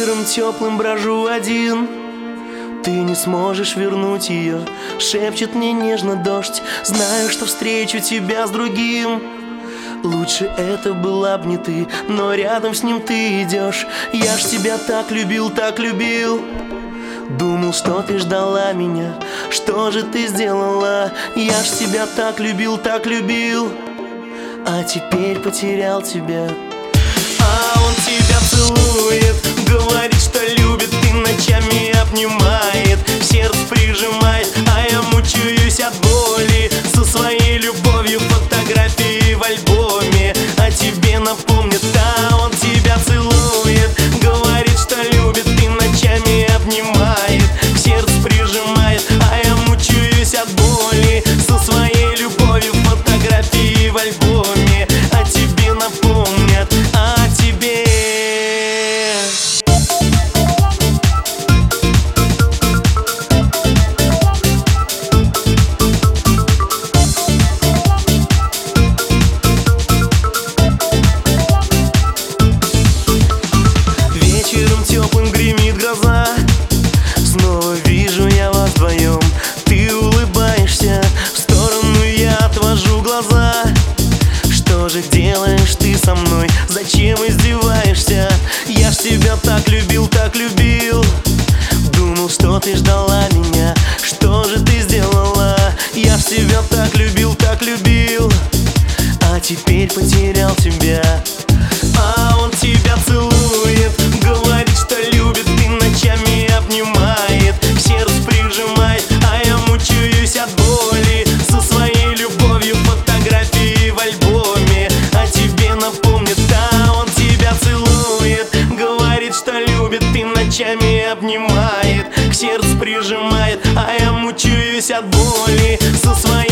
Вечером теплым брожу один. Ты не сможешь вернуть ее, шепчет мне нежно дождь. Знаю, что встречу тебя с другим. Лучше это была б не ты, но рядом с ним ты идешь. Я ж тебя так любил, так любил. Думал, что ты ждала меня. Что же ты сделала? Я ж тебя так любил, так любил. А теперь потерял тебя. А он тебя целует, говорит, что любит, и ночами обнимает, в сердце прижимает, а я мучаюсь от боли. Со своей любовью фотографии в альбоме о тебе напомнит. А он тебя целует, говорит, что любит, и ночами обнимает, в сердце прижимает, а я мучаюсь от боли. Со своей любовью фотографии в альбоме о тебе напомнят, о тебе. Вечером теплым гремит гроза. Снова вижу я вас вдвоем. Ты улыбаешься, в сторону я отвожу глаза. Что же делаешь ты со мной? Зачем издеваешься? Я ж тебя так любил, так любил. Думал, что ты ждала меня. Что же ты сделала? Я ж тебя так любил, так любил. А теперь потерял тебя. А он тебя целует, говорит, что любит, и ночами обнимает, в сердце прижимает, а я мучаюсь от боли. Со своей любовью фотографии в альбоме о тебе напомнит. А он тебя целует, говорит, что любит, и ночами обнимает, к сердцу прижимает, а я мучаюсь от боли. Со своей